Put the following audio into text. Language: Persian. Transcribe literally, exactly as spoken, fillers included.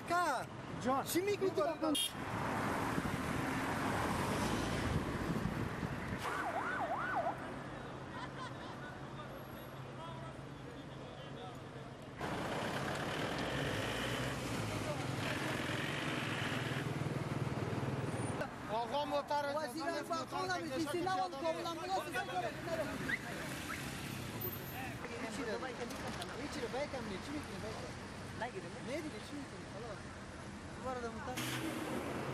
اکا جان چی میگی تو؟ آقا موتر وزیر فاقون هم بیستی نوان کاملا بلا سیزن کنه چی رو چی رو بیکم نی چی میکنی بیکم نگیرم نه دیگه چی میکنی خلاص دوباره دمتن